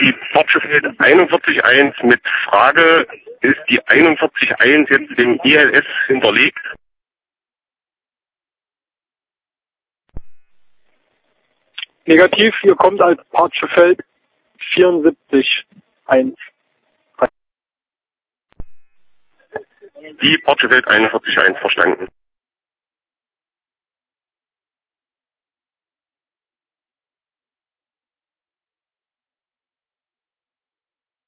die Portefeld 41.1 mit Frage, ist die 41.1 jetzt im ELS hinterlegt? Negativ, hier kommt als Portefeld 74.1. Die Portefeld 41.1 verstanden.